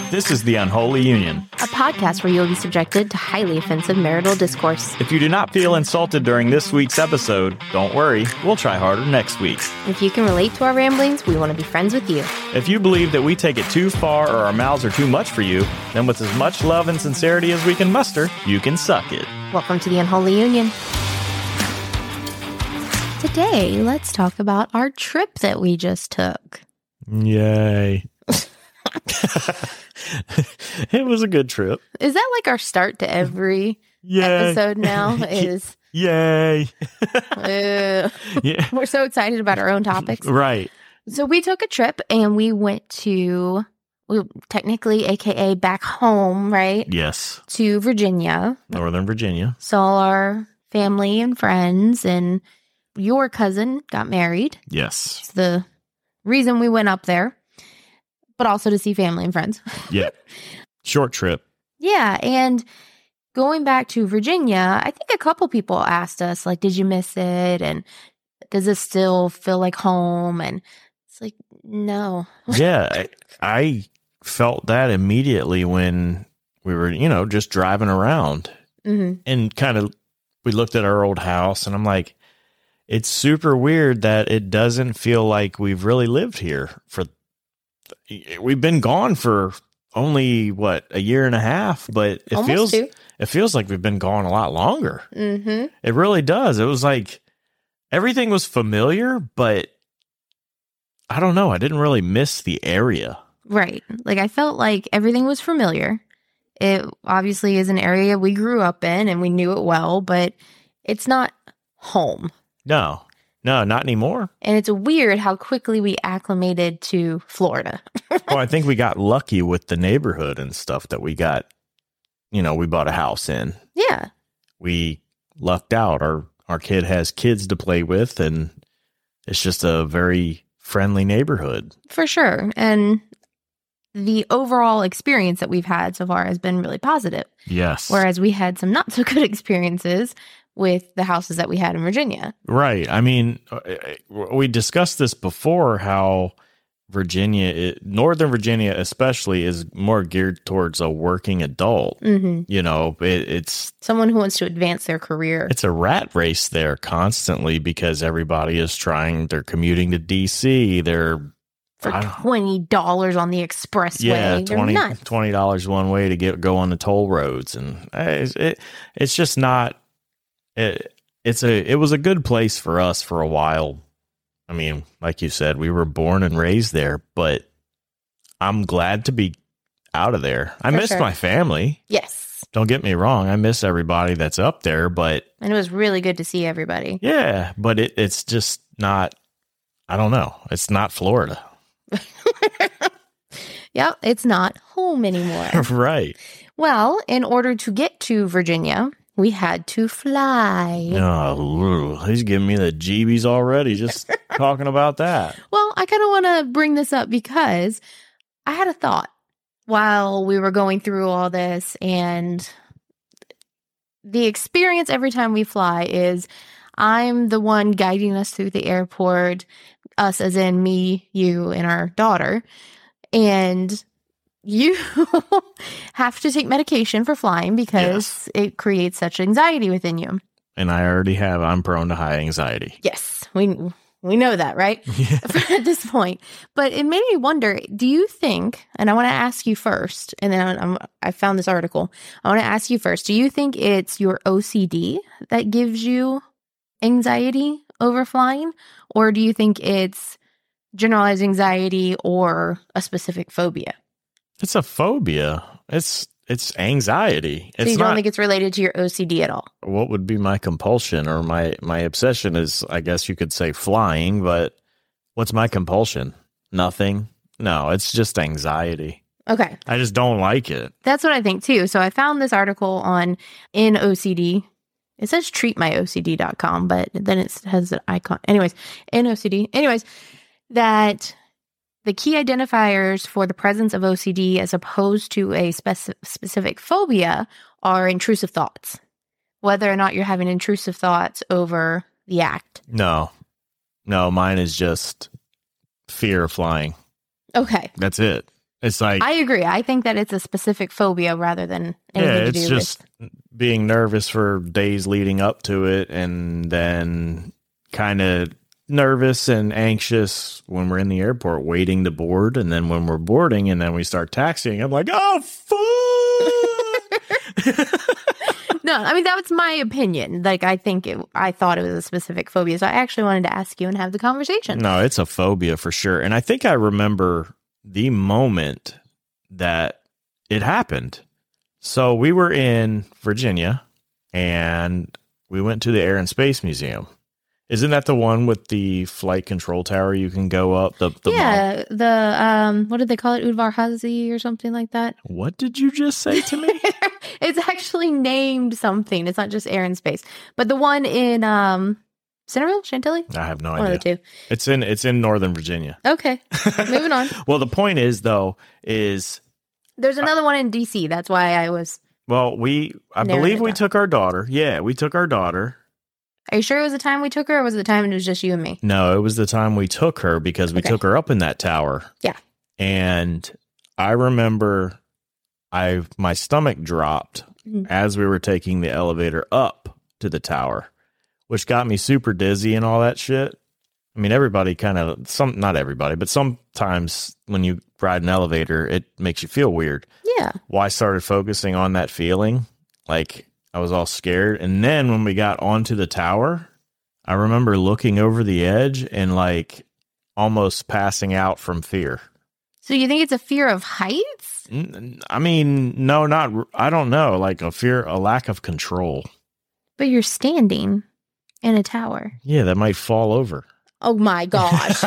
This is The Unholy Union, a podcast where you'll be subjected to highly offensive marital discourse. If you do not feel insulted during this week's episode, don't worry, we'll try harder next week. If you can relate to our ramblings, we want to be friends with you. If you believe that we take it too far or our mouths are too much for you, then with as much love and sincerity as we can muster, you can suck it. Welcome to The Unholy Union. Today, let's talk about our trip that we just took. Yay. It was a good trip. Is that like our start to every episode now? Is Yay. Yeah. We're so excited about our own topics. Right. So we took a trip and we went to, technically, AKA back home, right? Yes. To Virginia. Northern Virginia. Saw our family and friends, and your cousin got married. Yes. It's the reason we went up there, but also to see family and friends. Yeah. Short trip. Yeah. And going back to Virginia, I think a couple people asked us, like, did you miss it? And does it still feel like home? And it's like, no. Yeah. I felt that immediately when we were, just driving around. Mm-hmm. And kind of, we looked at our old house and I'm like, it's super weird that it doesn't feel like we've really lived here we've been gone for only a year and a half, but it feels like we've been gone a lot longer. Mm-hmm. It really does. It was like everything was familiar, but I don't know. I didn't really miss the area. Right. Like I felt like everything was familiar. It obviously is an area we grew up in and we knew it well, but it's not home. No, not anymore. And it's weird how quickly we acclimated to Florida. Well, I think we got lucky with the neighborhood and stuff that we got. We bought a house in. Yeah. We lucked out. Our kid has kids to play with, and it's just a very friendly neighborhood. For sure. And the overall experience that we've had so far has been really positive. Yes. Whereas we had some not so good experiences with the houses that we had in Virginia. Right. I mean, we discussed this before, how Northern Virginia especially, is more geared towards a working adult. Mm-hmm. It's someone who wants to advance their career. It's a rat race there constantly because everybody is they're commuting to DC. They're for $20 on the expressway. Yeah, They're nuts. $20 one way to go on the toll roads. And it's just not... It was a good place for us for a while. I mean, like you said, we were born and raised there, but I'm glad to be out of there. I miss my family. Yes. Don't get me wrong. I miss everybody that's up there, and it was really good to see everybody. Yeah, but it's just not, I don't know. It's not Florida. Yeah, it's not home anymore. Right. Well, in order to get to Virginia, we had to fly. Oh, he's giving me the jeebies already just talking about that. Well, I kind of want to bring this up because I had a thought while we were going through all this, and the experience every time we fly is I'm the one guiding us through the airport, us as in me, you, and our daughter, and you have to take medication for flying because it creates such anxiety within you. And I'm prone to high anxiety. Yes, we know that, right? Yeah. At this point. But it made me wonder, do you think, and I want to ask you first, and then I found this article. I want to ask you first, do you think it's your OCD that gives you anxiety over flying? Or do you think it's generalized anxiety or a specific phobia? It's a phobia. It's anxiety. So you don't think it's related to your OCD at all? What would be my compulsion or my obsession is, I guess you could say, flying, but what's my compulsion? Nothing. No, it's just anxiety. Okay. I just don't like it. That's what I think too. So I found this article on NOCD. It says treatmyocd.com, but then it has an icon. Anyways, NOCD. Anyways, that the key identifiers for the presence of OCD as opposed to a specific phobia are intrusive thoughts. Whether or not you're having intrusive thoughts over the act. No, mine is just fear of flying. Okay. That's it. It's like, I agree. I think that it's a specific phobia rather than anything yeah, to it's do just being nervous for days leading up to it, and then kind of nervous and anxious when we're in the airport waiting to board, and then when we're boarding and then we start taxiing, I'm like, oh fuck. No, I mean, that was my opinion. Like, I thought it was a specific phobia. So I actually wanted to ask you and have the conversation. No, it's a phobia for sure. And I think I remember the moment that it happened. So we were in Virginia and we went to the Air and Space Museum. Isn't that the one with the flight control tower you can go up? The what did they call it? Udvar Hazy or something like that? What did you just say to me? It's actually named something. It's not just Air and Space. But the one in Centerville, Chantilly? I have no One idea. of the two. It's in Northern Virginia. Okay. Moving on. Well, the point is though, is there's another one in DC. That's why I was I believe we took our daughter. Yeah, we took our daughter. Are you sure it was the time we took her, or was it the time it was just you and me? No, it was the time we took her because we took her up in that tower. Yeah. And I remember my stomach dropped as we were taking the elevator up to the tower, which got me super dizzy and all that shit. I mean, everybody not everybody, but sometimes when you ride an elevator, it makes you feel weird. Yeah. Well, I started focusing on that feeling, like I was all scared. And then when we got onto the tower, I remember looking over the edge and like almost passing out from fear. So you think it's a fear of heights? I mean, no, I don't know. Like a lack of control. But you're standing in a tower. Yeah, that might fall over. Oh my gosh.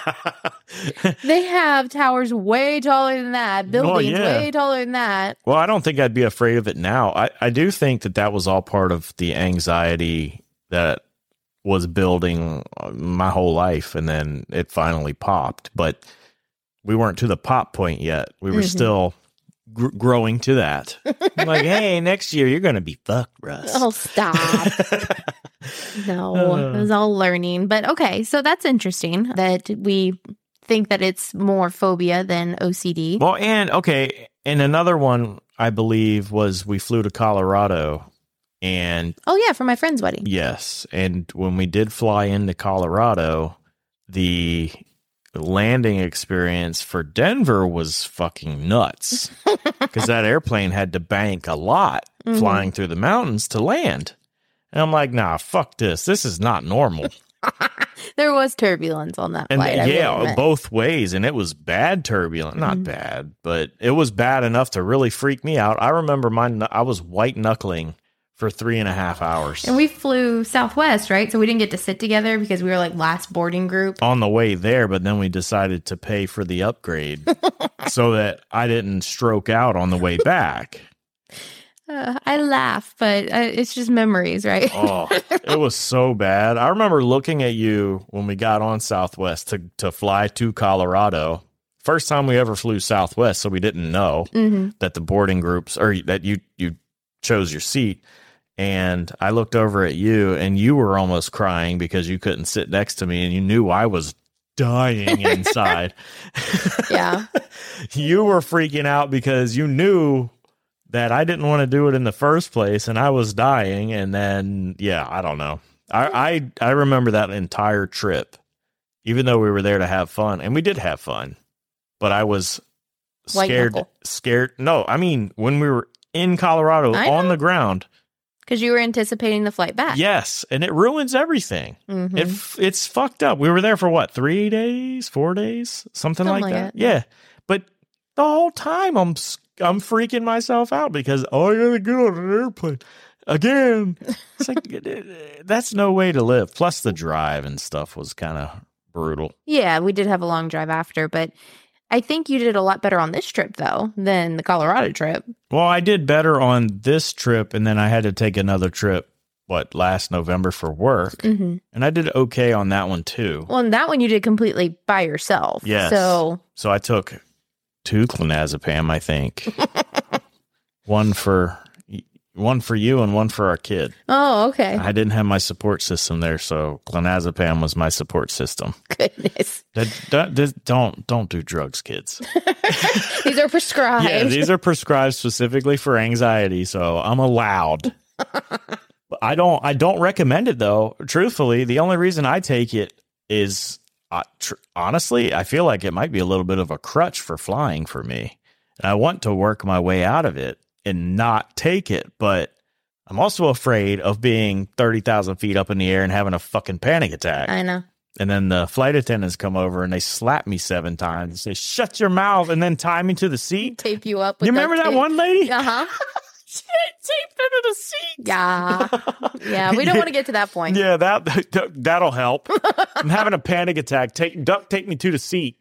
They have towers way taller than that, buildings way taller than that. Well, I don't think I'd be afraid of it now. I do think that was all part of the anxiety that was building my whole life, and then it finally popped. But we weren't to the pop point yet. We were still growing to that. I'm like, hey, next year you're going to be fucked, Russ. Oh, stop. No, it was all learning. But okay, so that's interesting that we think that it's more phobia than OCD. Well, and another one I believe was we flew to Colorado, and oh yeah, for my friend's wedding. Yes, and when we did fly into Colorado, the landing experience for Denver was fucking nuts because that airplane had to bank a lot flying through the mountains to land. And I'm like, nah, fuck this. This is not normal. There was turbulence on that flight. Yeah, both ways. And it was bad turbulence. Not bad, but it was bad enough to really freak me out. I remember I was white knuckling for 3.5 hours. And we flew Southwest, right? So we didn't get to sit together because we were like last boarding group. On the way there, but then we decided to pay for the upgrade so that I didn't stroke out on the way back. I laugh, but it's just memories, right? Oh, it was so bad. I remember looking at you when we got on Southwest to fly to Colorado. First time we ever flew Southwest, so we didn't know that the boarding groups, or that you chose your seat. And I looked over at you, and you were almost crying because you couldn't sit next to me, and you knew I was dying inside. Yeah. You were freaking out because you knew that I didn't want to do it in the first place, and I was dying. And then, yeah, I don't know. I remember that entire trip, even though we were there to have fun, and we did have fun, but I was scared. No, I mean, when we were in Colorado on the ground. Because you were anticipating the flight back. Yes, and it ruins everything. It's fucked up. We were there for what, 3 days, 4 days? Something like that. Yeah. But the whole time I'm freaking myself out because, I gotta get on an airplane again. It's like, that's no way to live. Plus the drive and stuff was kind of brutal. Yeah, we did have a long drive after, but I think you did a lot better on this trip, though, than the Colorado trip. Well, I did better on this trip, and then I had to take another trip, last November for work. And I did okay on that one, too. Well, and that one you did completely by yourself. Yes. So I took 2 clonazepam, I think. One for one for you and one for our kid. Oh, okay. I didn't have my support system there, so clonazepam was my support system. Goodness. Don't do drugs, kids. These are prescribed. Yeah, these are prescribed specifically for anxiety, so I'm allowed. I don't recommend it though. Truthfully, the only reason I take it is honestly, I feel like it might be a little bit of a crutch for flying for me. And I want to work my way out of it and not take it, but I'm also afraid of being 30,000 feet up in the air and having a fucking panic attack. I know. And then the flight attendants come over and they slap me 7 times and say, "Shut your mouth," and then tie me to the seat. Tape you up. With You remember that one lady? Uh-huh. She taped into the seat. Yeah. Yeah, we don't want to get to that point. Yeah, that'll help. I'm having a panic attack. Duct tape me to the seat.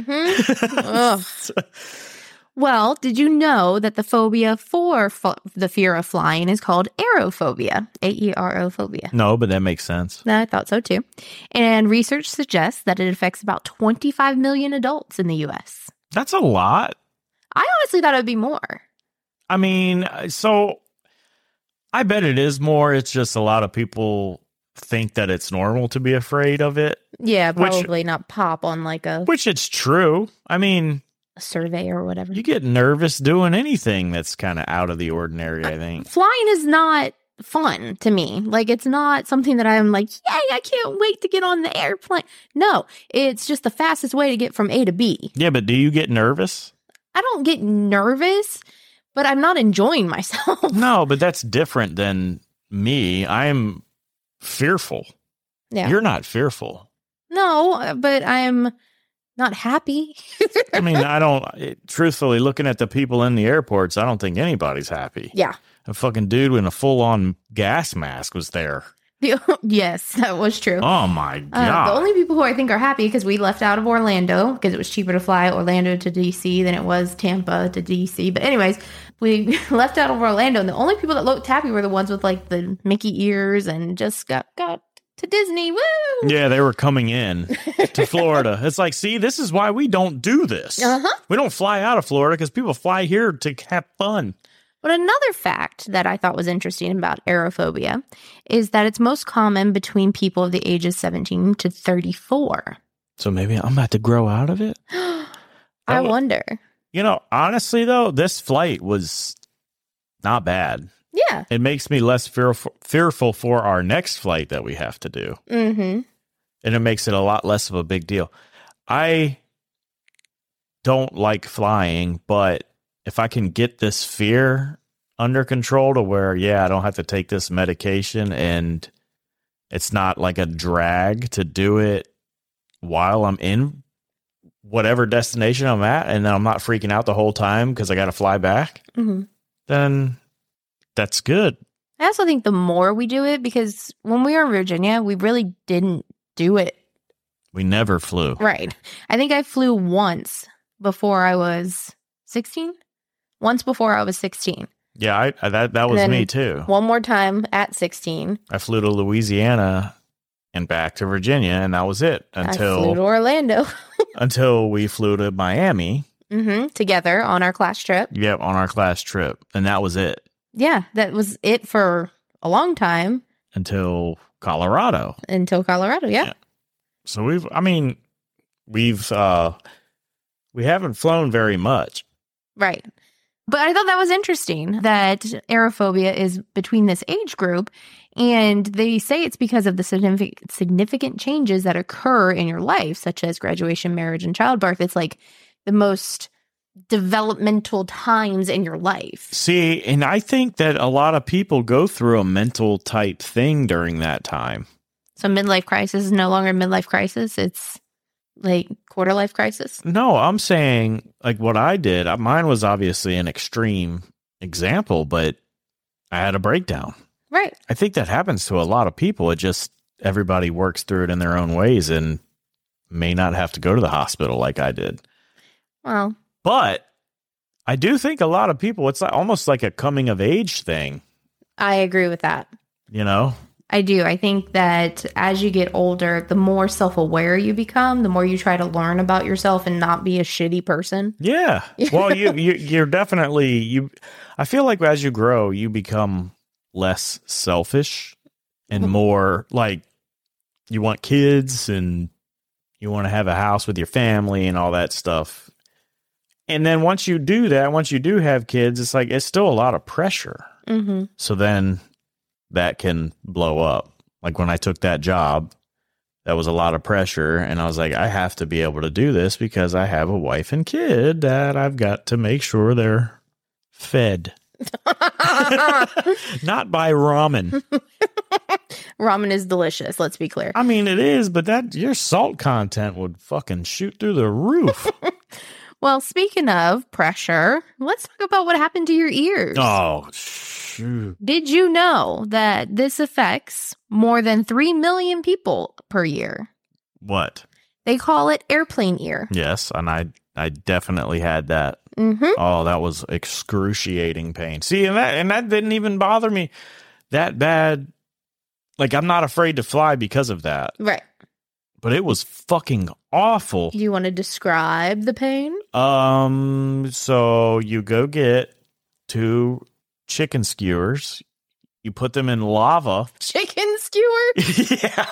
Mm-hmm. Well, did you know that the phobia for the fear of flying is called aerophobia? AERO-phobia. No, but that makes sense. I thought so too. And research suggests that it affects about 25 million adults in the U.S. That's a lot. I honestly thought it would be more. I mean, so I bet it is more. It's just a lot of people think that it's normal to be afraid of it. Yeah, probably not pop on like which it's true. I mean, a survey or whatever. You get nervous doing anything that's kind of out of the ordinary, I think. Flying is not fun to me. Like, it's not something that I'm like, yay, I can't wait to get on the airplane. No, it's just the fastest way to get from A to B. Yeah, but do you get nervous? I don't get nervous, but I'm not enjoying myself. No, but that's different than me. I'm fearful. Yeah. You're not fearful. No, but I'm not happy. I mean, truthfully, looking at the people in the airports, I don't think anybody's happy. Yeah. A fucking dude with a full-on gas mask was there. Yes, that was true. Oh, my God. The only people who I think are happy because we left out of Orlando because it was cheaper to fly Orlando to D.C. than it was Tampa to D.C. But anyways, we left out of Orlando, and the only people that looked happy were the ones with like the Mickey ears and just got to Disney. Woo! Yeah, they were coming in to Florida. It's like, see, this is why we don't do this. Uh-huh. We don't fly out of Florida because people fly here to have fun. But another fact that I thought was interesting about aerophobia is that it's most common between people of the ages 17 to 34. So maybe I'm about to grow out of it? I wonder. You know, honestly, though, this flight was not bad. Yeah. It makes me less fearful for our next flight that we have to do. Mm-hmm. And it makes it a lot less of a big deal. I don't like flying, but if I can get this fear under control to where, I don't have to take this medication and it's not like a drag to do it while I'm in whatever destination I'm at, and then I'm not freaking out the whole time because I got to fly back, then that's good. I also think the more we do it, because when we were in Virginia, we really didn't do it. We never flew. Right. I think I flew once before I was 16. Once before I was 16. Yeah, that was me too. One more time at 16. I flew to Louisiana and back to Virginia, and that was it until I flew to Orlando. until we flew to Miami. Together on our class trip. Yep, on our class trip, and that was it. Yeah, that was it for a long time. Until Colorado. Yeah. So we haven't flown very much. Right. But I thought that was interesting that aerophobia is between this age group, and they say it's because of the significant changes that occur in your life, such as graduation, marriage, and childbirth. It's like the most developmental times in your life. See, and I think that a lot of people go through a mental type thing during that time. So midlife crisis is no longer midlife crisis. It's like quarter life crisis. No, I'm saying like what I did. Mine was obviously an extreme example, but I had a breakdown. Right. I think that happens to a lot of people. It just everybody works through it in their own ways and may not have to go to the hospital like I did. Well, but I do think a lot of people, it's almost like a coming of age thing. I agree with that. You know, I do. I think that as you get older, the more self-aware you become, the more you try to learn about yourself and not be a shitty person. Yeah. Well, you're definitely I feel like as you grow, you become less selfish and more like you want kids and you want to have a house with your family and all that stuff. And then once you do that, once you do have kids, it's like it's still a lot of pressure. Mm-hmm. So then that can blow up. Like when I took that job, that was a lot of pressure. And I was like, I have to be able to do this because I have a wife and kid that I've got to make sure they're fed. Not by ramen. Ramen is delicious, let's be clear. I mean, it is, but that your salt content would fucking shoot through the roof. Well, speaking of pressure, let's talk about what happened to your ears. Oh, shoot. Did you know that this affects more than 3 million people per year? What? They call it airplane ear. Yes, and I definitely had that. Mm-hmm. Oh, that was excruciating pain. See, and that didn't even bother me that bad. Like, I'm not afraid to fly because of that. Right. But it was fucking awful. Do you want to describe the pain? So you go get 2 chicken skewers. You put them in lava. Chicken skewer? Yeah.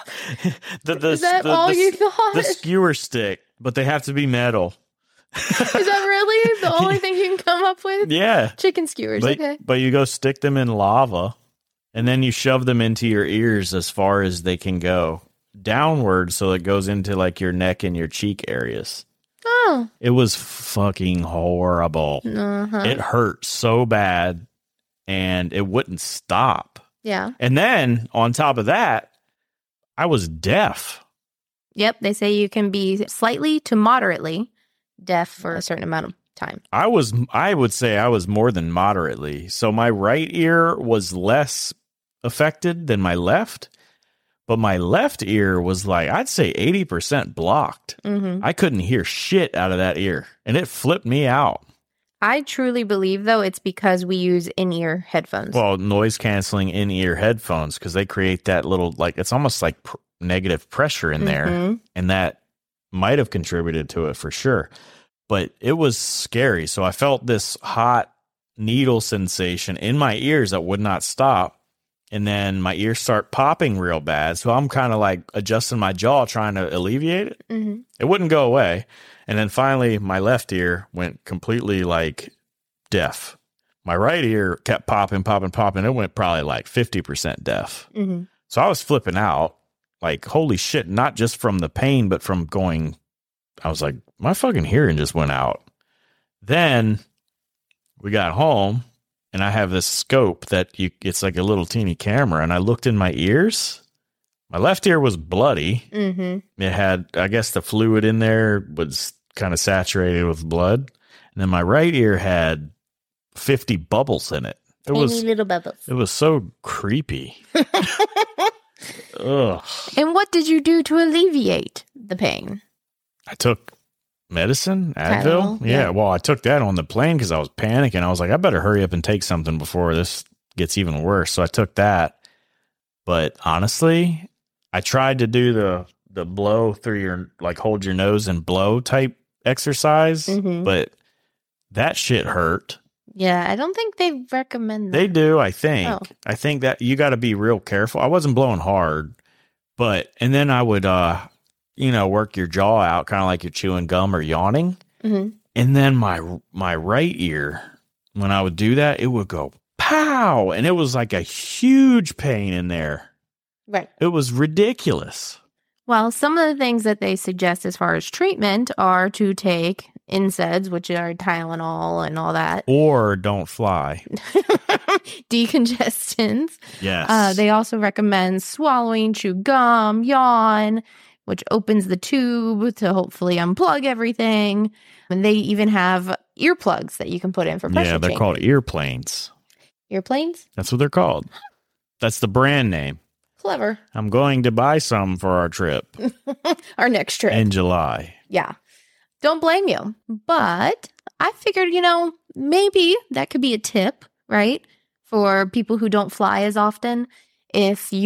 Is that all you thought? The skewer stick, but they have to be metal. Is that really the only thing you can come up with? Yeah. Chicken skewers, okay. But you go stick them in lava, and then you shove them into your ears as far as they can go. Downward, so it goes into like your neck and your cheek areas. Oh. It was fucking horrible. Uh-huh. It hurt so bad, and it wouldn't stop. Yeah. And then, on top of that, I was deaf. Yep, they say you can be slightly to moderately deaf for a certain amount of time. I would say I was more than moderately. So my right ear was less affected than my left, but my left ear was like, I'd say 80% blocked. Mm-hmm. I couldn't hear shit out of that ear, and it flipped me out. I truly believe, though, it's because we use in-ear headphones. Well, noise canceling in-ear headphones, because they create that little, like, it's almost like negative pressure in there, and that might have contributed to it for sure. But it was scary. So I felt this hot needle sensation in my ears that would not stop. And then my ears start popping real bad. So I'm kind of like adjusting my jaw, trying to alleviate it. Mm-hmm. It wouldn't go away. And then finally, my left ear went completely like deaf. My right ear kept popping. It went probably like 50% deaf. Mm-hmm. So I was flipping out. Like, holy shit, not just from the pain, but from going, I was like, my fucking hearing just went out. Then we got home, and I have this scope it's like a little teeny camera, and I looked in my ears. My left ear was bloody. Mm-hmm. It had, I guess the fluid in there was kind of saturated with blood. And then my right ear had 50 bubbles in it. Little bubbles. It was so creepy. Ugh. And what did you do to alleviate the pain? I took medicine, Advil. Yeah, well, I took that on the plane because I was panicking. I was like, I better hurry up and take something before this gets even worse. So I took that. But honestly, I tried to do the blow through your, like, hold your nose and blow type exercise, but that shit hurt. Yeah, I don't think they recommend that. They do, I think. Oh. I think that you got to be real careful. I wasn't blowing hard, and then I would, work your jaw out kind of like you're chewing gum or yawning. Mm-hmm. And then my right ear, when I would do that, it would go pow. And it was like a huge pain in there. Right. It was ridiculous. Well, some of the things that they suggest as far as treatment are to take NSAIDs, which are Tylenol and all that. Or don't fly. Decongestants. Yes. They also recommend swallowing, chew gum, yawn, which opens the tube to hopefully unplug everything. And they even have earplugs that you can put in for pressure Yeah, they're change. called earplanes. Earplanes? That's what they're called. That's the brand name. Clever. I'm going to buy some for our trip Our next trip. in July. Yeah. Don't blame you. But I figured, maybe that could be a tip, right? For people who don't fly as often. If you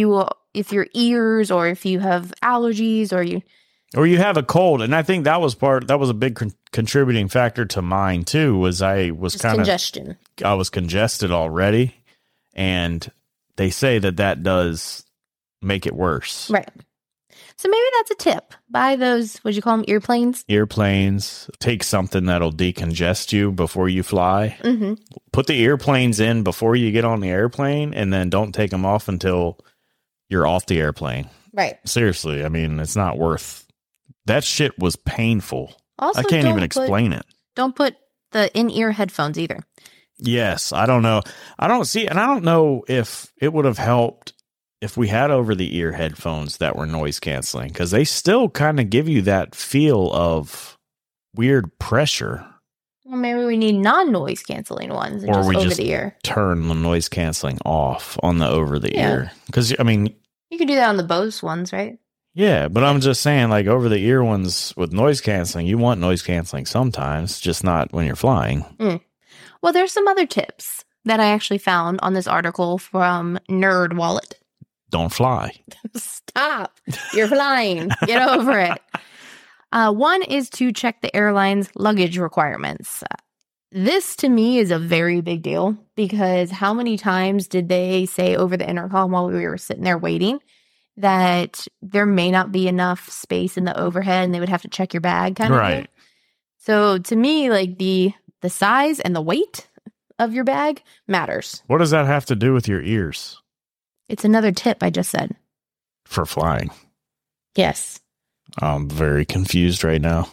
if your ears or if you have allergies or you have a cold. And I think that was a big contributing factor to mine too, was I was congestion. I was congested already. And they say that does make it worse. Right. So maybe that's a tip. Buy those, what'd you call them, earplanes? Earplanes. Take something that'll decongest you before you fly. Mm-hmm. Put the earplanes in before you get on the airplane, and then don't take them off until you're off the airplane. Right. Seriously, I mean, it's not worth. That shit was painful. Also, I can't even explain it. Don't put the in-ear headphones either. Yes, I don't know. I don't know if it would have helped if we had over-the-ear headphones that were noise canceling, because they still kind of give you that feel of weird pressure. Well, maybe we need non-noise canceling ones and just over the ear. Turn the noise canceling off on the over the ear. Because, I mean, you can do that on the Bose ones, right? Yeah, but I'm just saying, like, over the ear ones with noise canceling, you want noise canceling sometimes, just not when you're flying. Well, there's some other tips that I actually found on this article from NerdWallet. Don't fly. Stop. You're flying. Get over it. One is to check the airline's luggage requirements. This, to me, is a very big deal because how many times did they say over the intercom while we were sitting there waiting that there may not be enough space in the overhead and they would have to check your bag kind of thing? So, to me, like, the size and the weight of your bag matters. What does that have to do with your ears? It's another tip I just said. For flying. Yes. I'm very confused right now.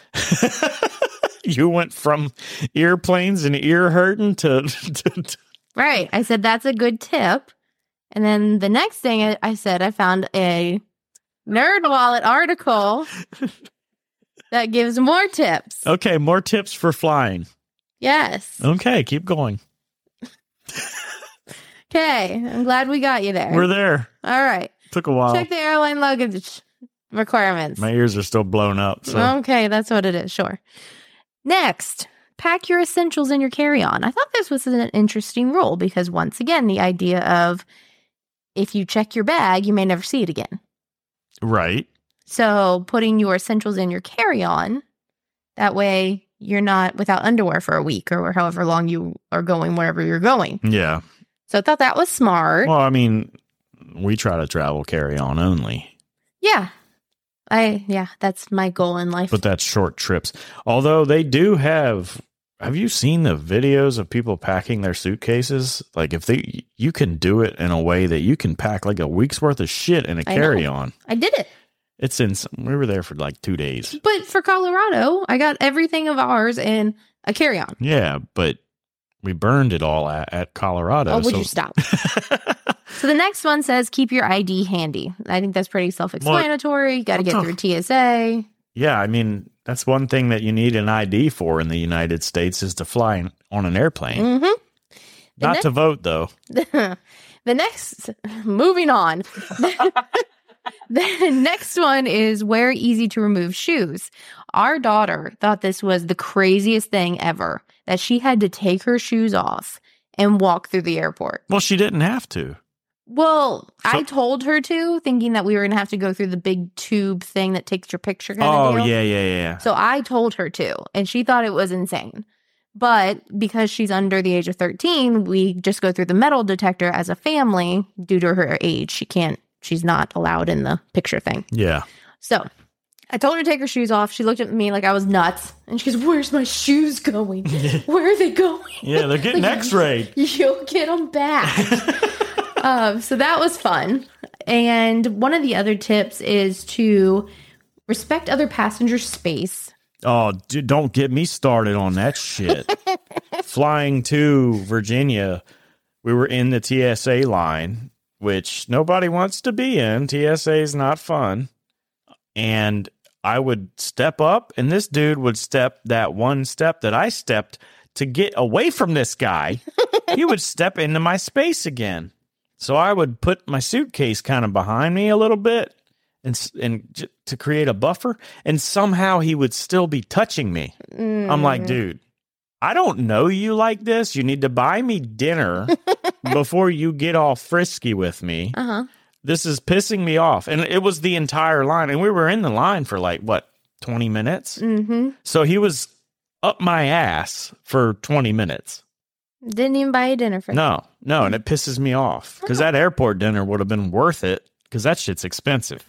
You went from earplanes and ear hurting to... Right. I said that's a good tip. And then the next thing I said, I found a NerdWallet article that gives more tips. Okay, more tips for flying. Yes. Okay, keep going. Okay, I'm glad we got you there. We're there. All right. Took a while. Check the airline luggage requirements. My ears are still blown up. So. Okay, that's what it is. Sure. Next, pack your essentials in your carry-on. I thought this was an interesting rule because, once again, the idea of if you check your bag, you may never see it again. Right. So putting your essentials in your carry-on, that way you're not without underwear for a week or however long you are going wherever you're going. Yeah. So I thought that was smart. Well, I mean, we try to travel carry-on only. Yeah. That's my goal in life. But that's short trips. Although they do have you seen the videos of people packing their suitcases? Like you can do it in a way that you can pack like a week's worth of shit in a carry-on. I did it. It's we were there for like 2 days. But for Colorado, I got everything of ours in a carry-on. Yeah, but we burned it all at Colorado. Oh, would you stop? So the next one says, keep your ID handy. I think that's pretty self-explanatory. Got to get through TSA. Yeah, I mean, that's one thing that you need an ID for in the United States is to fly on an airplane. Mm-hmm. Not to vote, though. Moving on. The next one is wear easy to remove shoes. Our daughter thought this was the craziest thing ever, that she had to take her shoes off and walk through the airport. Well, she didn't have to. Well, I told her to, thinking that we were going to have to go through the big tube thing that takes your picture kind of deal. Oh, yeah. So I told her to, and she thought it was insane. But because she's under the age of 13, we just go through the metal detector as a family due to her age. She's not allowed in the picture thing. Yeah. So I told her to take her shoes off. She looked at me like I was nuts. And she goes, where's my shoes going? Where are they going? Yeah, they're getting x-rayed. You'll get them back. So that was fun. And one of the other tips is to respect other passengers' space. Oh, dude, don't get me started on that shit. Flying to Virginia, we were in the TSA line, which nobody wants to be in. TSA is not fun. And I would step up, and this dude would step that one step that I stepped to get away from this guy. He would step into my space again. So I would put my suitcase kind of behind me a little bit and to create a buffer, and somehow he would still be touching me. I'm like, dude, I don't know you like this. You need to buy me dinner before you get all frisky with me. Uh-huh. this is pissing me off. And it was the entire line. And we were in the line for like, what, 20 minutes? Mm-hmm. So he was up my ass for 20 minutes. Didn't even buy a dinner for No. And it pisses me off because that airport dinner would have been worth it because that shit's expensive.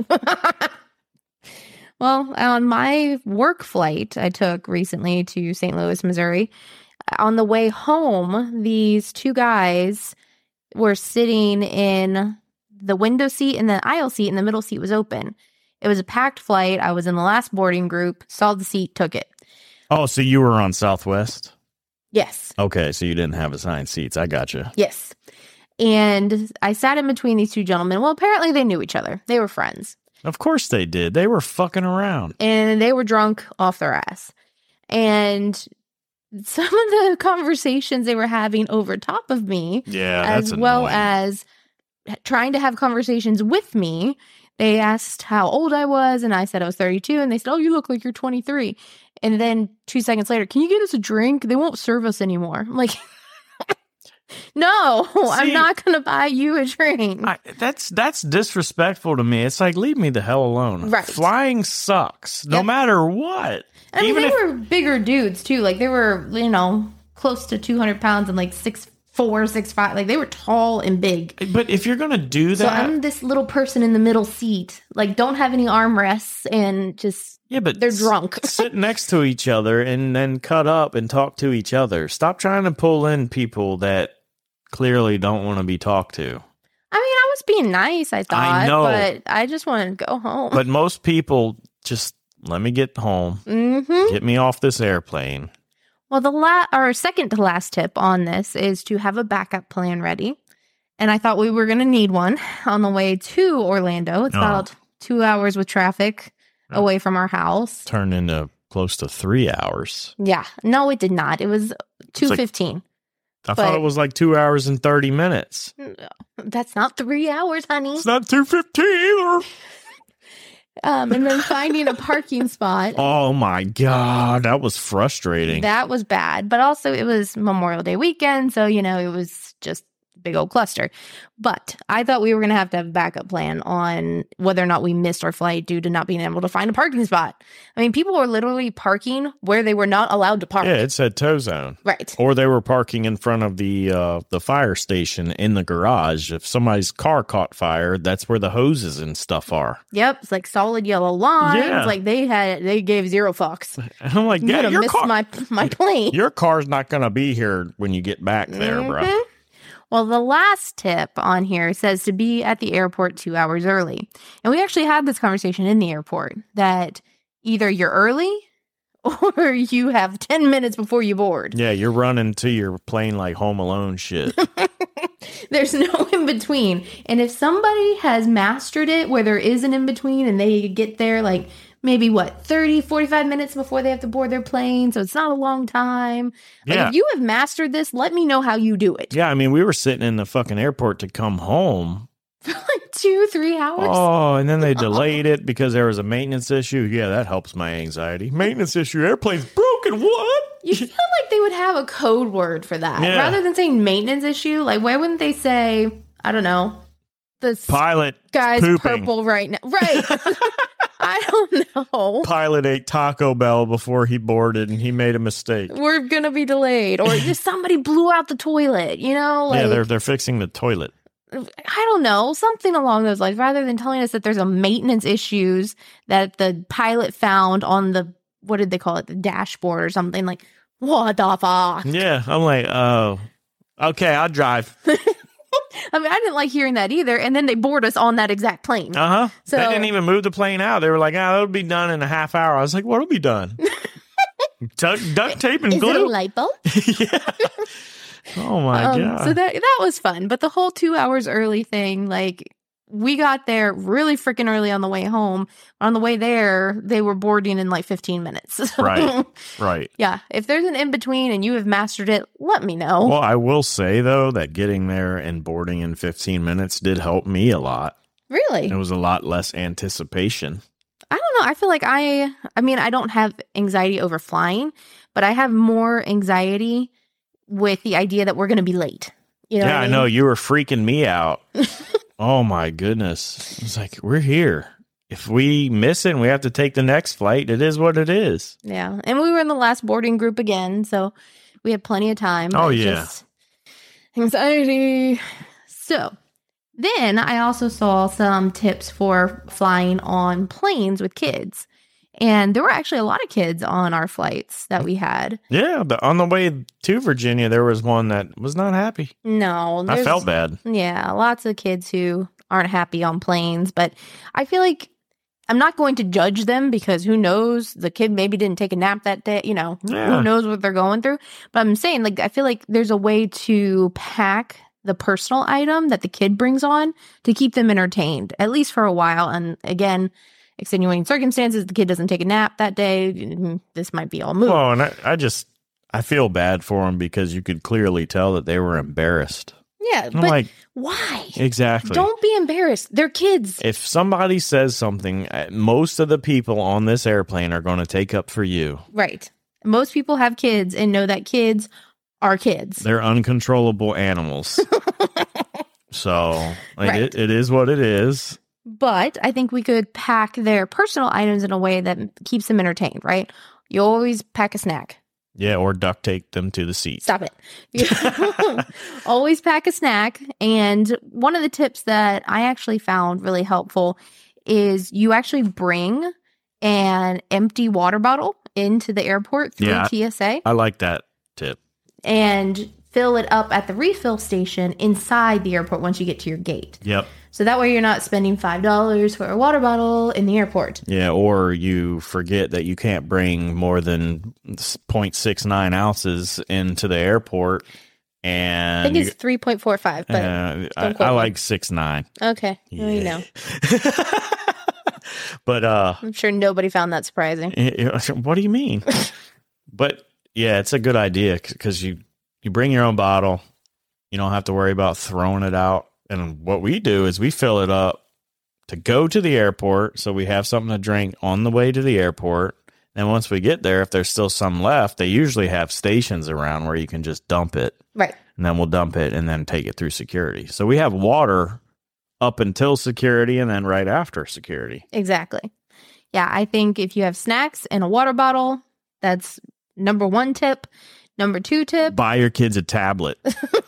Well, on my work flight I took recently to St. Louis, Missouri, on the way home, these two guys were sitting in the window seat and the aisle seat, and the middle seat was open. It was a packed flight. I was in the last boarding group, saw the seat, took it. Oh, so you were on Southwest? Yes. Okay, so you didn't have assigned seats. I gotcha. Yes. And I sat in between these two gentlemen. Well, apparently they knew each other. They were friends. Of course they did. They were fucking around. And they were drunk off their ass. And some of the conversations they were having over top of me, that's as well annoying. as trying to have conversations with me, they asked how old I was, and I said I was 32, and they said, oh, you look like you're 23. And then 2 seconds later, can you get us a drink? They won't serve us anymore. I'm like, no, I'm not going to buy you a drink. That's disrespectful to me. It's like, leave me the hell alone. Right. Flying sucks, no matter what. I mean, they were bigger dudes, too. Like, they were, close to 200 pounds and like 6'4", 6'5". Like, they were tall and big. But if you're going to do that... So I'm this little person in the middle seat. Like, don't have any armrests and just... Yeah, but they're drunk. Sit next to each other and then cut up and talk to each other. Stop trying to pull in people that clearly don't want to be talked to. I mean, I was being nice, I thought. I know. But I just wanted to go home. But most people just, let me get home. Mm-hmm. Get me off this airplane. Well, our second to last tip on this is to have a backup plan ready. And I thought we were going to need one on the way to Orlando. It's about 2 hours with traffic away from our house. Turned into close to 3 hours. Yeah. No, it did not. It was 2:15. I thought it was like 2 hours and 30 minutes. That's not 3 hours, honey. It's not 2:15 either. And then finding a parking spot. Oh my God, that was frustrating. That was bad. But also it was Memorial Day weekend, so it was just a big old cluster. But I thought we were going to have a backup plan on whether or not we missed our flight due to not being able to find a parking spot. I mean, people were literally parking where they were not allowed to park. Yeah, it said tow zone. Right. Or they were parking in front of the fire station in the garage. If somebody's car caught fire, that's where the hoses and stuff are. Yep, it's like solid yellow lines. Yeah. Like they gave zero fucks. And I'm like, You yeah, missed my plane. Your car's not going to be here when you get back there, bro. Well, the last tip on here says to be at the airport 2 hours early. And we actually had this conversation in the airport that either you're early or you have 10 minutes before you board. Yeah, you're running to your plane like Home Alone shit. There's no in between. And if somebody has mastered it where there is an in between and they get there like maybe 30, 45 minutes before they have to board their plane. So it's not a long time. Like if you have mastered this, let me know how you do it. Yeah, I mean, we were sitting in the fucking airport to come home. For like 2-3 hours. Oh, and then they delayed it because there was a maintenance issue. Yeah, that helps my anxiety. Maintenance issue, airplane's broken, what? You feel like they would have a code word for that. Yeah. Rather than saying maintenance issue, like why wouldn't they say, I don't know, the pilot guy's pooping. purple right now. Right. I don't know. Pilot ate Taco Bell before he boarded and he made a mistake. We're going to be delayed. Or just somebody blew out the toilet, Like, yeah, they're fixing the toilet. I don't know. Something along those lines. Rather than telling us that there's a maintenance issues that the pilot found on the, what did they call it? The dashboard or something. Like, what the fuck? Yeah, I'm like, oh, okay, I'll drive. I mean, I didn't like hearing that either. And then they board us on that exact plane. Uh-huh. So, they didn't even move the plane out. They were like, that'll be done in a half hour. I was like, what'll be done? Duct tape and glue? Is it a light bulb? Yeah. Oh, my God. So that was fun. But the whole 2 hours early thing, like, we got there really freaking early on the way home. On the way there, they were boarding in like 15 minutes. Right. Yeah. If there's an in-between and you have mastered it, let me know. Well, I will say, though, that getting there and boarding in 15 minutes did help me a lot. Really? It was a lot less anticipation. I don't know. I feel like I mean, I don't have anxiety over flying, but I have more anxiety with the idea that we're going to be late. You know yeah, what I know. You were freaking me out. Oh my goodness. It's like, we're here. If we miss it and we have to take the next flight, it is what it is. Yeah. And we were in the last boarding group again, so we had plenty of time. Oh, but yeah. just anxiety. So then I also saw some tips for flying on planes with kids. And there were actually a lot of kids on our flights that we had. Yeah, but on the way to Virginia, there was one that was not happy. No. I felt bad. Yeah, lots of kids who aren't happy on planes. But I feel like I'm not going to judge them because who knows? The kid maybe didn't take a nap that day. You know, Who knows what they're going through? But I'm saying, like, I feel like there's a way to pack the personal item that the kid brings on to keep them entertained, at least for a while. And again, extenuating circumstances, the kid doesn't take a nap that day. This might be all moot. Well, and I feel bad for them because you could clearly tell that they were embarrassed. Yeah, I'm but like, why? Exactly. Don't be embarrassed. They're kids. If somebody says something, most of the people on this airplane are going to take up for you. Right. Most people have kids and know that kids are kids. They're uncontrollable animals. So Right. it is what it is. But I think we could pack their personal items in a way that keeps them entertained, right? You always pack a snack. Yeah, or duct tape them to the seat. Stop it. Always pack a snack. And one of the tips that I actually found really helpful is you actually bring an empty water bottle into the airport through TSA. I like that tip. And fill it up at the refill station inside the airport once you get to your gate. Yep. So that way you're not spending $5 for a water bottle in the airport. Yeah, or you forget that you can't bring more than 0.69 ounces into the airport. And I think it's 3.45, but I like 6.9. Okay. Yeah. Well, you know. But I'm sure nobody found that surprising. What do you mean? But yeah, it's a good idea because you bring your own bottle. You don't have to worry about throwing it out. And what we do is we fill it up to go to the airport, so we have something to drink on the way to the airport. And once we get there, if there's still some left, they usually have stations around where you can just dump it. Right. And then we'll dump it and then take it through security. So we have water up until security and then right after security. Exactly. Yeah, I think if you have snacks and a water bottle, that's number 1 tip. Number 2 tip. Buy your kids a tablet.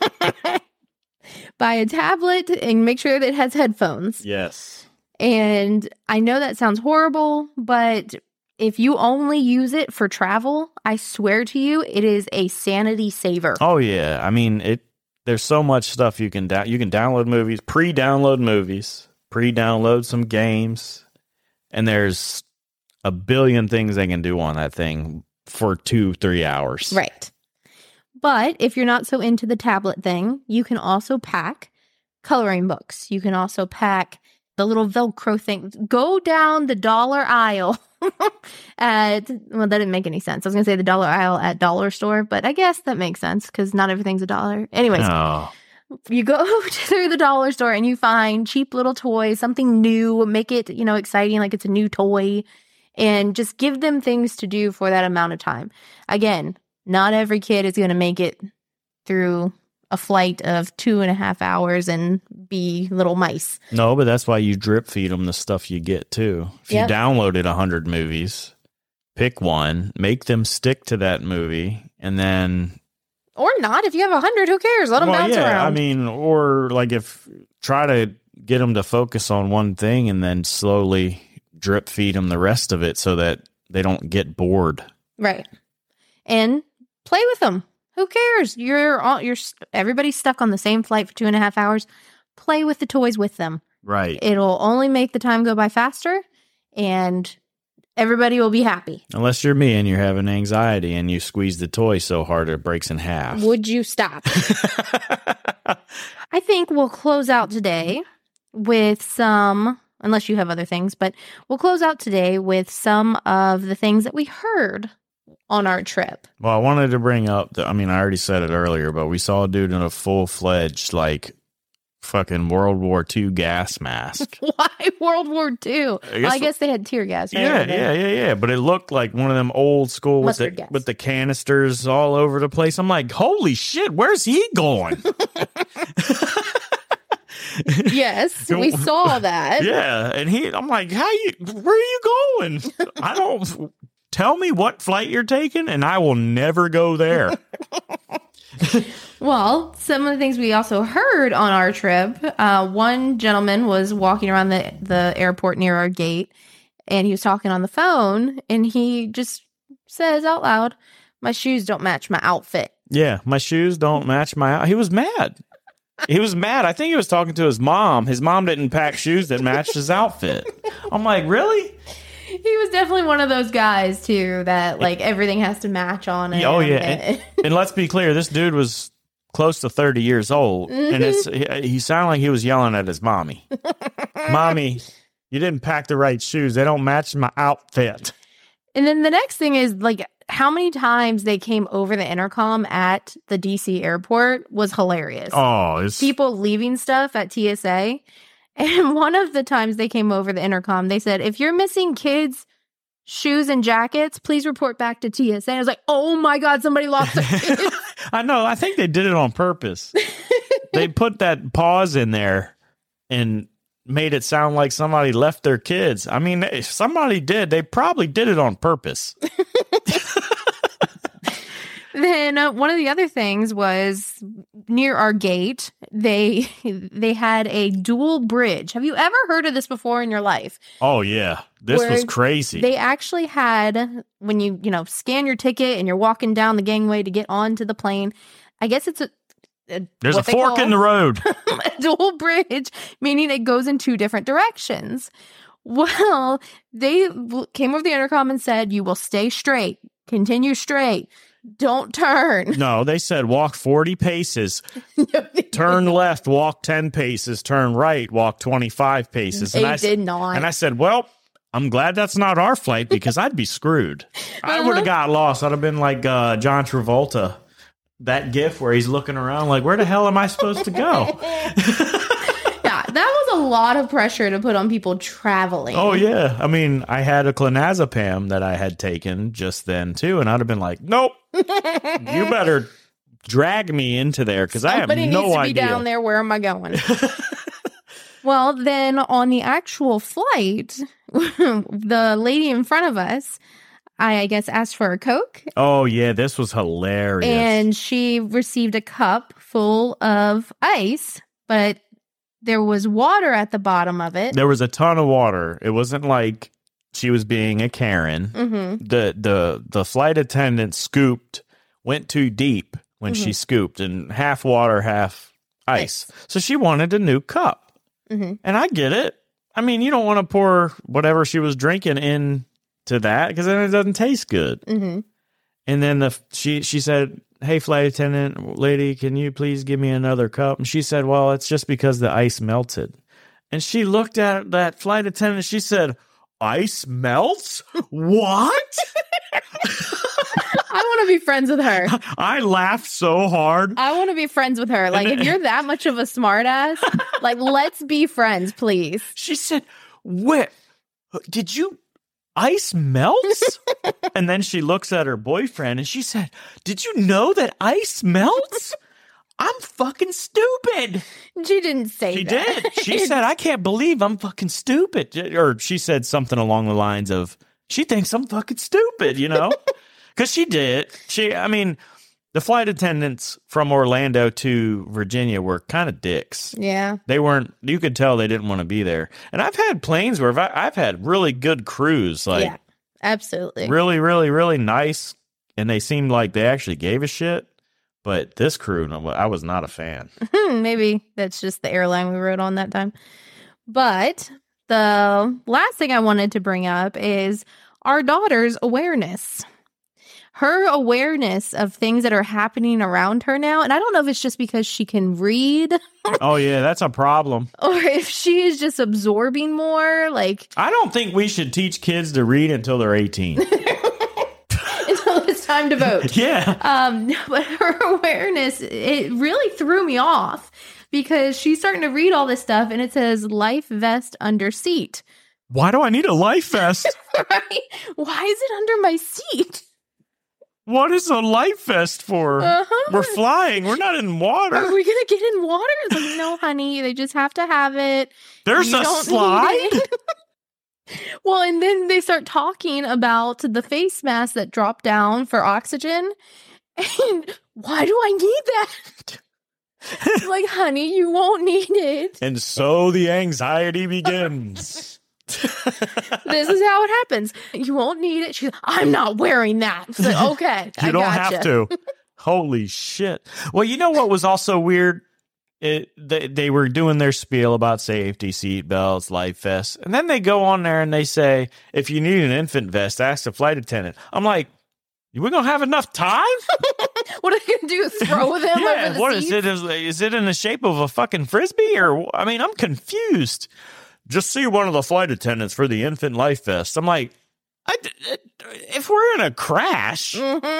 Buy a tablet and make sure that it has headphones. Yes. And I know that sounds horrible, but if you only use it for travel, I swear to you, it is a sanity saver. Oh, yeah. I mean, there's so much stuff you can download movies, pre-download some games, and there's a billion things they can do on that thing for 2-3 hours. Right. But if you're not so into the tablet thing, you can also pack coloring books. You can also pack the little Velcro thing. Go down the dollar aisle that didn't make any sense. I was going to say the dollar aisle at dollar store, but I guess that makes sense because not everything's a dollar. Anyways, you go through the dollar store and you find cheap little toys, something new, make it, exciting, like it's a new toy, and just give them things to do for that amount of time. Again, not every kid is going to make it through a flight of 2.5 hours and be little mice. No, but that's why you drip feed them the stuff you get too. If you downloaded 100 movies, pick one, make them stick to that movie, and then... Or not. If you have 100, who cares? Let them bounce around. I mean, or like try to get them to focus on one thing and then slowly drip feed them the rest of it so that they don't get bored. Right. And play with them. Who cares? Everybody's stuck on the same flight for 2.5 hours. Play with the toys with them. Right. It'll only make the time go by faster, and everybody will be happy. Unless you're me and you're having anxiety and you squeeze the toy so hard it breaks in half. Would you stop? I think we'll close out today with some, unless you have other things, but we'll close out today with some of the things that we heard on our trip. Well, I wanted to bring up, I already said it earlier, but we saw a dude in a full-fledged, fucking World War II gas mask. Why World War II? I guess they had tear gas. Right? Yeah. But it looked like one of them old school with the canisters all over the place. I'm like, holy shit, where's he going? Yes, we saw that. Yeah, and I'm like, where are you going? I don't, tell me what flight you're taking, and I will never go there. Well, some of the things we also heard on our trip, one gentleman was walking around the airport near our gate, and he was talking on the phone, and he just says out loud, "My shoes don't match my outfit." Yeah, my shoes don't match he was mad. He was mad. I think he was talking to his mom. His mom didn't pack shoes that matched his outfit. I'm like, really? He was definitely one of those guys, too, that, like, everything has to match on it. Oh, yeah. And let's be clear, this dude was close to 30 years old, and he sounded like he was yelling at his mommy. Mommy, you didn't pack the right shoes. They don't match my outfit. And then the next thing is, like, how many times they came over the intercom at the DC airport was hilarious. Oh, people leaving stuff at TSA. And one of the times they came over the intercom, they said, "If you're missing kids' shoes and jackets, please report back to TSA." I was like, oh my God, somebody lost their kids. I know. I think they did it on purpose. They put that pause in there and made it sound like somebody left their kids. I mean, if somebody did, they probably did it on purpose. Then one of the other things was near our gate, they had a dual bridge. Have you ever heard of this before in your life? Oh, yeah. This was crazy. They actually had, when you scan your ticket and you're walking down the gangway to get onto the plane, I guess it's there's a fork in the road. A dual bridge, meaning it goes in two different directions. Well, they came over the intercom and said, "You will stay straight, continue straight. Don't turn." No, they said walk 40 paces, turn left, walk 10 paces, turn right, walk 25 paces. They did not. And I said, well, I'm glad that's not our flight because I'd be screwed. I would have got lost. I'd have been like John Travolta, that gif where he's looking around like, where the hell am I supposed to go? Yeah, that was a lot of pressure to put on people traveling. Oh, yeah. I mean, I had a clonazepam that I had taken just then, too, and I'd have been like, nope, you better drag me into there because I have no idea. Somebody needs to be down there. Where am I going? Well, then on the actual flight, the lady in front of us, I guess, asked for a Coke. Oh, yeah, this was hilarious. And she received a cup full of ice, but there was water at the bottom of it. There was a ton of water. It wasn't like she was being a Karen. Mm-hmm. The flight attendant went too deep when she scooped, and half water, half ice. So she wanted a new cup. Mm-hmm. And I get it. I mean, you don't want to pour whatever she was drinking into that because then it doesn't taste good. Mm-hmm. And then she said, "Hey, flight attendant lady, can you please give me another cup?" And she said, "Well, it's just because the ice melted." And she looked at that flight attendant. She said, "Ice melts? What?" I want to be friends with her. I laughed so hard. I want to be friends with her. Like, if you're that much of a smartass, like, let's be friends, please. She said, "What? Did you ice melts?" And then she looks at her boyfriend and she said, "Did you know that ice melts? I'm fucking stupid." She didn't say she that. She did. She said, "I can't believe I'm fucking stupid." Or she said something along the lines of, she thinks I'm fucking stupid, Because she did. The flight attendants from Orlando to Virginia were kind of dicks. Yeah. They weren't, you could tell they didn't want to be there. And I've had planes where I've had really good crews. Like, yeah, absolutely. Really, really, really nice. And they seemed like they actually gave a shit. But this crew, I was not a fan. Maybe that's just the airline we rode on that time. But the last thing I wanted to bring up is our daughter's awareness. Her awareness of things that are happening around her now. And I don't know if it's just because she can read. Oh, yeah, that's a problem. Or if she is just absorbing more. Like, I don't think we should teach kids to read until they're 18. Until it's time to vote. Yeah. But her awareness, it really threw me off because she's starting to read all this stuff and it says life vest under seat. Why do I need a life vest? Right? Why is it under my seat? What is a life vest for? We're flying. We're not in water. Are we going to get in water? It's like, no, honey, they just have to have it. There's a slide? Well, and then they start talking about the face mask that drop down for oxygen. And why do I need that? Like, honey, you won't need it. And so the anxiety begins. This is how it happens. You won't need it. She's like, I'm not wearing that. So, okay, you don't have to. Holy shit. Well, you know what was also weird? They were doing their spiel about safety, seat belts, life vests, and then they go on there and they say, if you need an infant vest, ask the flight attendant. I'm like, we're going to have enough time? What are you going to do, throw them over the what seats? is it? Is it in the shape of a fucking Frisbee? Or, I mean, I'm confused. Just see one of the flight attendants for the infant life vest. I'm like, if we're in a crash...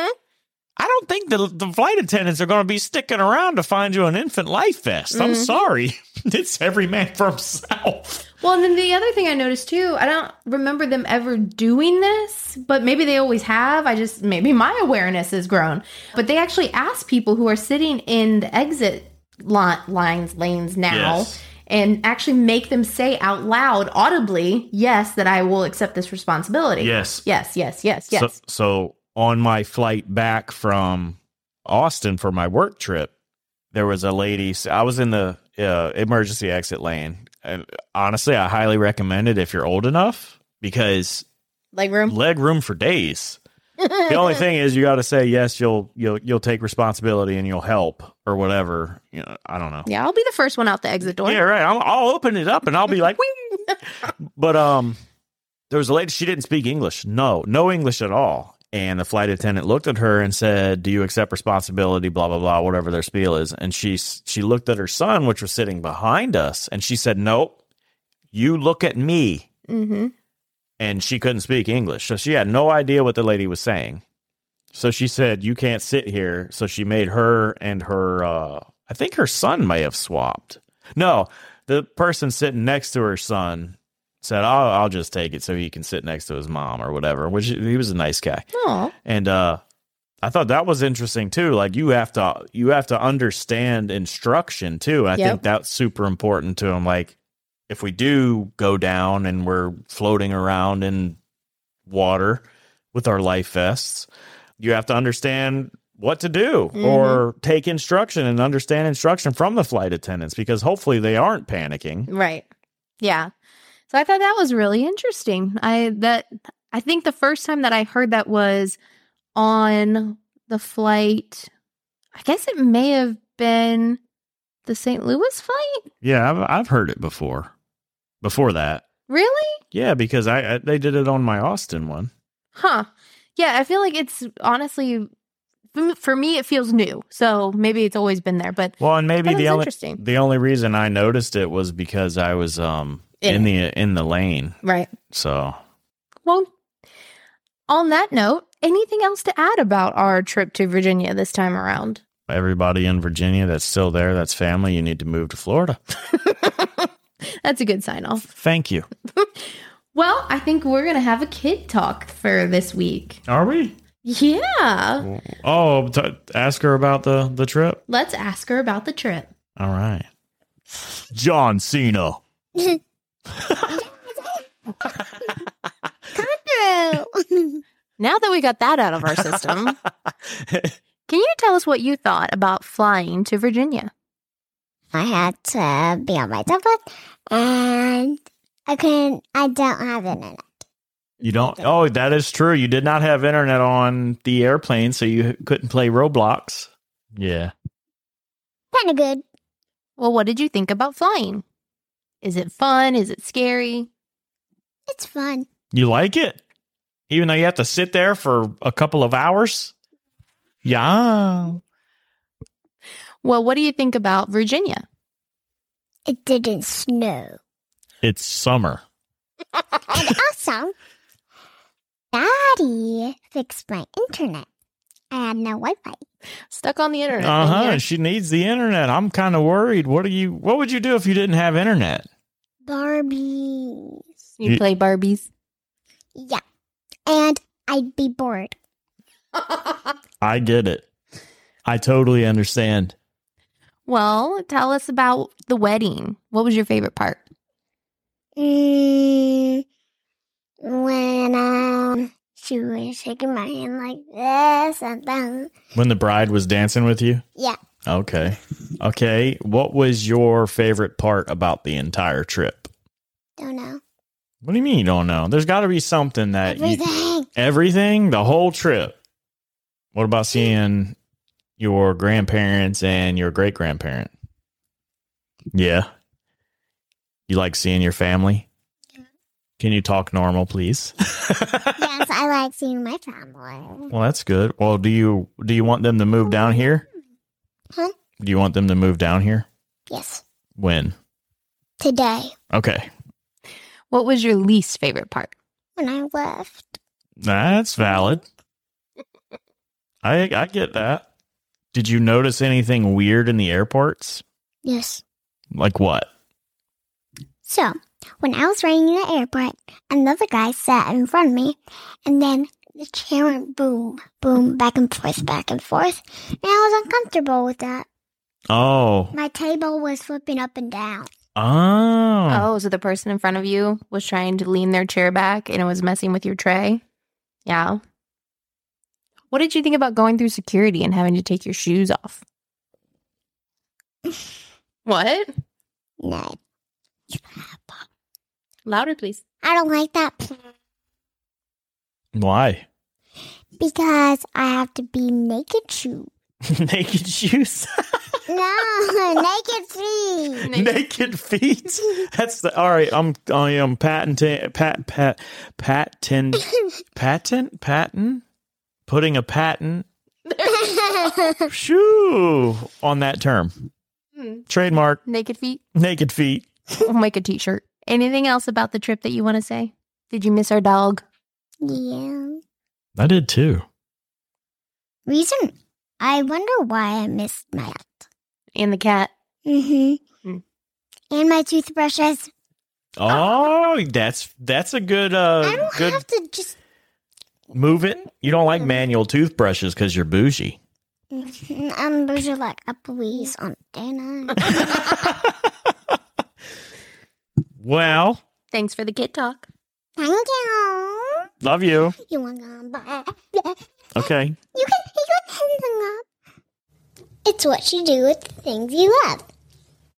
I don't think the flight attendants are going to be sticking around to find you an infant life vest. I'm sorry. It's every man for himself. Well, and then the other thing I noticed too, I don't remember them ever doing this, but maybe they always have. Maybe my awareness has grown. But they actually ask people who are sitting in the exit lanes now. Yes. And actually make them say out loud, audibly, yes, that I will accept this responsibility. Yes. Yes. So on my flight back from Austin for my work trip, there was a lady. I was in the emergency exit lane. And honestly, I highly recommend it if you're old enough, because leg room for days. The only thing is you got to say, yes, you'll take responsibility and you'll help or whatever. You know, I don't know. Yeah, I'll be the first one out the exit door. Yeah, right. I'll open it up and I'll be like, wing. But there was a lady, she didn't speak English. No English at all. And the flight attendant looked at her and said, do you accept responsibility, blah, blah, blah, whatever their spiel is. And she looked at her son, which was sitting behind us, and she said, nope, you look at me. Mm-hmm. And she couldn't speak English. So she had no idea what the lady was saying. So she said, you can't sit here. So she made her and her, I think her son may have swapped. No, the person sitting next to her son said, I'll just take it so he can sit next to his mom or whatever, which he was a nice guy. Aww. And I thought that was interesting too. Like you have to understand instruction too. And I think that's super important to him. Like if we do go down and we're floating around in water with our life vests, you have to understand what to do or take instruction and understand instruction from the flight attendants, because hopefully they aren't panicking. Right. Yeah. So I thought that was really interesting. I think the first time that I heard that was on the flight, I guess it may have been the St. Louis flight. Yeah, I've heard it before. Before that. Really? Yeah, because they did it on my Austin one. Huh. Yeah, I feel like it's honestly, for me, it feels new. So maybe it's always been there. But well, and maybe the only reason I noticed it was because I was in the lane. Right. So. Well, on that note, anything else to add about our trip to Virginia this time around? Everybody in Virginia that's still there, that's family, you need to move to Florida. That's a good sign off. Thank you. Well, I think we're going to have a kid talk for this week. Are we? Yeah. Oh, ask her about the trip? Let's ask her about the trip. All right. John Cena. Now that we got that out of our system, can you tell us what you thought about flying to Virginia? I had to be on my tablet, and I don't have internet. You don't? Oh, that is true. You did not have internet on the airplane, so you couldn't play Roblox. Yeah. Kind of good. Well, what did you think about flying? Is it fun? Is it scary? It's fun. You like it? Even though you have to sit there for a couple of hours? Yeah. Well, what do you think about Virginia? It didn't snow. It's summer. And also, Daddy fixed my internet. I had no Wi-Fi. Stuck on the internet. Uh-huh. She needs the internet. I'm kind of worried. What would you do if you didn't have internet? Barbies. You play Barbies? Yeah. And I'd be bored. I get it. I totally understand. Well, tell us about the wedding. What was your favorite part? When she was shaking my hand like this and then When the bride was dancing with you? yeah. Okay. Okay. What was your favorite part about the entire trip? Don't know. What do you mean you don't know? There's got to be something that Everything. Everything? The whole trip? What about seeing your grandparents and your great-grandparent? Yeah. You like seeing your family? Can you talk normal, please? Yes, I like seeing my family. Well, that's good. Well, do you want them to move down here? Huh? Do you want them to move down here? Yes. When? Today, Okay. What was your least favorite part? when I left. That's valid. I get that. Did you notice anything weird in the airports? Yes. Like what? So, when I was riding in the airport, another guy sat in front of me, and then the chair went boom, boom, back and forth, and I was uncomfortable with that. Oh. My table was flipping up and down. Oh. Oh, so the person in front of you was trying to lean their chair back and it was messing with your tray? Yeah. What did you think about going through security and having to take your shoes off? What? No, Louder, please. I don't like that Why? because I have to be naked shoe. Naked shoes? No, naked feet. Naked feet? That's the all right. I am patent putting a patent shoo on that term. Trademark. Naked feet? Naked feet. We'll make a t-shirt. Anything else about the trip that you want to say? Did you miss our dog? Yeah. I did too. I wonder why I missed my cat. And the cat? Mm-hmm. And my toothbrushes. Oh, that's a good I don't good have to just. move it. You don't like manual toothbrushes because you're bougie. I'm bougie like a police on dinner. Well, Thanks for the kid talk. Thank you. love you. You want to buy? Okay. You can hang up. It's what you do with the things you love.